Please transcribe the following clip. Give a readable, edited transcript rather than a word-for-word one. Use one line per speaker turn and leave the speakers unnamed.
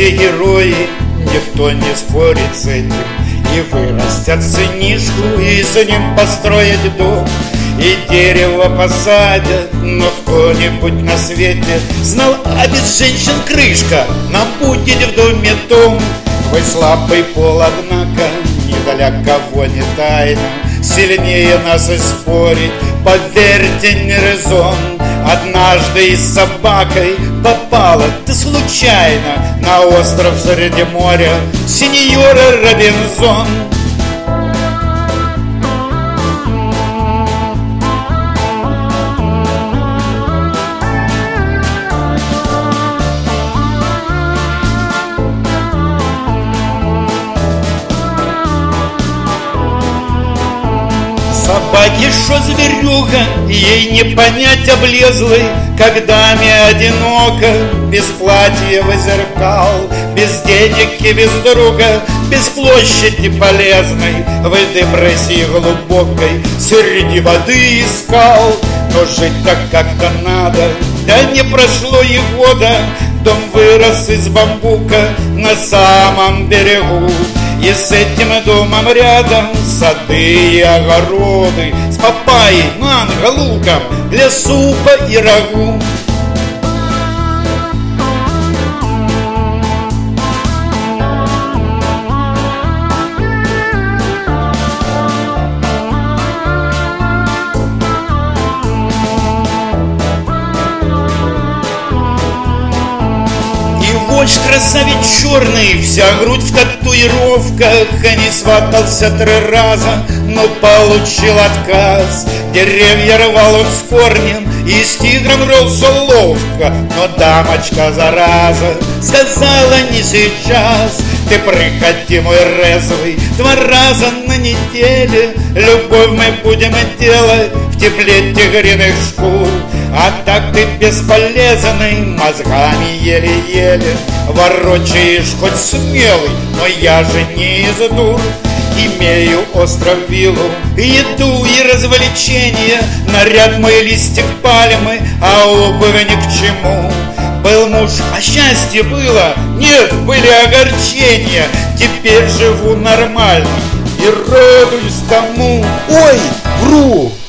все герои, никто не спорит с этим. И вырастят сынишку, и за ним построят дом, и дерево посадят, но кто-нибудь на свете знал, а без женщин крышка нам будет в доме том. Твой слабый пол, однако, ни для кого не тайна, сильнее нас и спорить, поверьте, не резон. Однажды и с собакой попала ты случайно на остров среди моря, сеньора Робинзон. Собаки, шо зверюга, ей не понять облезлой, когда-ми одиноко, без платья в зеркал, без денег и без друга, без площади полезной, в депрессии глубокой, среди воды и скал. Но жить-то как-то надо, да не прошло и года, дом вырос из бамбука на самом берегу. И с этим домом рядом сады и огороды, с папайей, манго, луком для супа и рагу. Вождь красавец черный, вся грудь в татуировках, а не сватался 3 раза, но получил отказ. Деревья рвал он с корнем и с тигром рвался ловко, но дамочка, зараза, сказала: не сейчас. Ты приходи, мой резвый, 2 раза на неделе, любовь мы будем делать в тепле тигриных шкур. А так ты бесполезный, мозгами еле-еле ворочаешь, хоть смелый, но я же не из дур. Имею остров, виллу, еду и развлечения, наряд мой листик пальмы, а обувь ни к чему. Был муж, а счастье было, нет, были огорчения. Теперь живу нормально и радуюсь тому. Ой, вру!